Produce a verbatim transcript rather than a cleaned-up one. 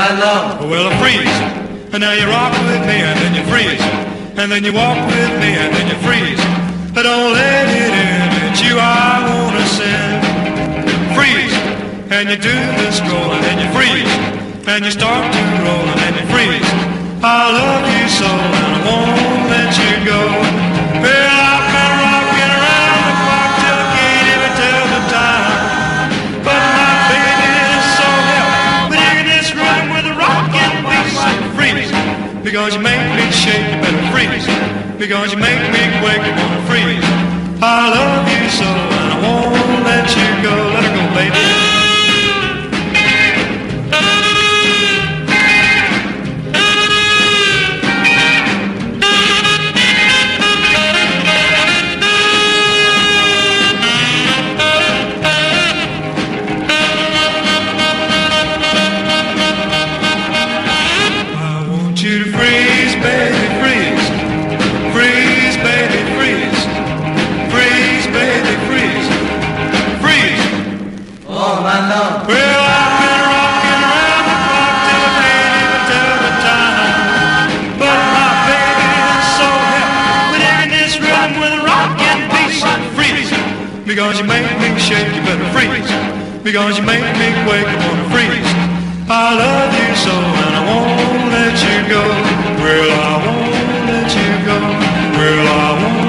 night long. Well, I freeze, and now you rock with me, and then you freeze, and then you walk with me, and then you freeze. But don't let it in, it's you I wanna send. Freeze, and you do the stroll, and then you freeze, and you start to roll, and then you freeze. I love you so, and I won't let you go. Well, I've been rocking around the clock till I can't even tell the time. But my baby is so hell, but in this room with a rockin' beat, so freeze. Because you make me shake, you better freeze. Because you make me quake, you wanna freeze. I love you so, and I won't let you go. Let her go, baby. Because you make me shake, you better freeze. Because you make me quake, I wanna freeze. I love you so, and I won't let you go. Well, I won't let you go. Well, I won't